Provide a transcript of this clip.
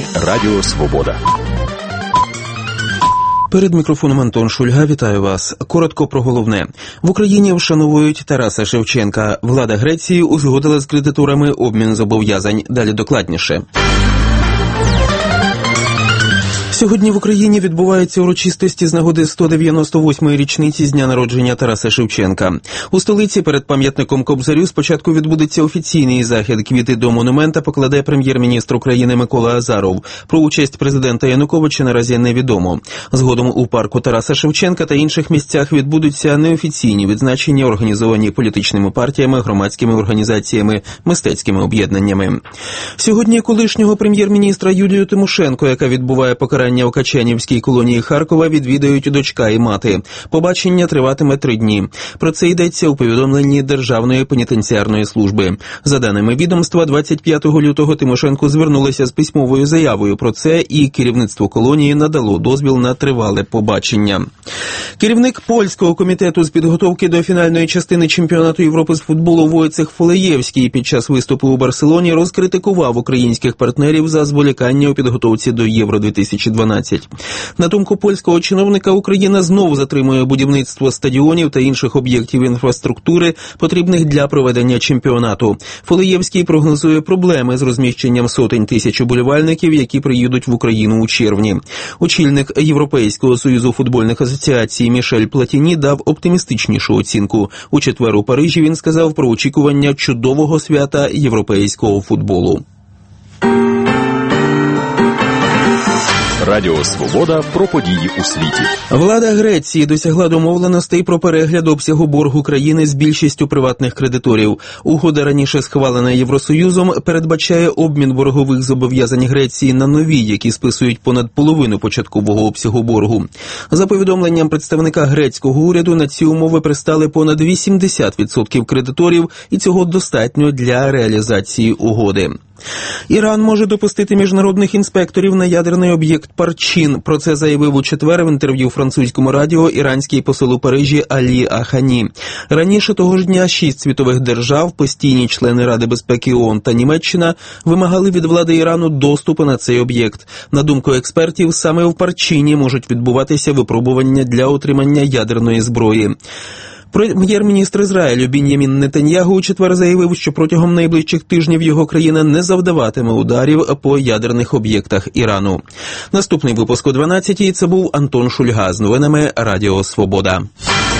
Радіо Свобода. Перед мікрофоном Антон Шульга. Вітаю вас. Коротко про головне. В Україні вшановують Тараса Шевченка. Влада Греції узгодила з кредиторами обмін зобов'язань. Далі докладніше. Сьогодні в Україні відбуваються урочистості з нагоди 198-ї річниці з дня народження Тараса Шевченка. У столиці перед пам'ятником Кобзарю спочатку відбудеться офіційний захід. Квіти до монумента покладе прем'єр-міністр України Микола Азаров. Про участь президента Януковича наразі невідомо. Згодом у парку Тараса Шевченка та інших місцях відбудуться неофіційні відзначення, організовані політичними партіями, громадськими організаціями, мистецькими об'єднаннями. Сьогодні колишнього прем'єр-міністра Юлію Тимошенко, яка відбуває покарання у Качанівській колонії Харкова, відвідають дочка і мати. Побачення триватиме 3 дні. Про це йдеться у повідомленні Державної пенітенціарної служби. За даними відомства, 25 лютого Тимошенко звернулася з письмовою заявою про це, і керівництво колонії надало дозвіл на тривале побачення. Керівник польського комітету з підготовки до фінальної частини чемпіонату Європи з футболу Войцех Фолеєвський під час виступу у Барселоні розкритикував українських партнерів за зволікання у підготовці до Євро-2012. На думку польського чиновника, Україна знову затримує будівництво стадіонів та інших об'єктів інфраструктури, потрібних для проведення чемпіонату. Фолеєвський прогнозує проблеми з розміщенням сотень тисяч уболівальників, які приїдуть в Україну у червні. Очільник Європейського союзу футбольних асоціацій Мішель Платіні дав оптимістичнішу оцінку. У четвер у Парижі він сказав про очікування чудового свята європейського футболу. Радіо Свобода про події у світі. Влада Греції досягла домовленостей про перегляд обсягу боргу країни з більшістю приватних кредиторів. Угода, раніше схвалена Євросоюзом, передбачає обмін боргових зобов'язань Греції на нові, які списують понад половину початкового обсягу боргу. За повідомленням представника грецького уряду, на ці умови пристали понад 80% кредиторів, і цього достатньо для реалізації угоди. Іран може допустити міжнародних інспекторів на ядерний об'єкт Парчин. Про це заявив у четвер в інтерв'ю французькому радіо іранський посол у Парижі Алі Ахані. Раніше того ж дня 6 світових держав, постійні члени Ради безпеки ООН та Німеччина, вимагали від влади Ірану доступу на цей об'єкт. На думку експертів, саме в Парчині можуть відбуватися випробування для отримання ядерної зброї. Прем'єр-міністр Ізраїлю Бін'ямін Нетаньягу у четвер заявив, що протягом найближчих тижнів його країна не завдаватиме ударів по ядерних об'єктах Ірану. Наступний випуск о 12-й. Це був Антон Шульга з новинами Радіо Свобода.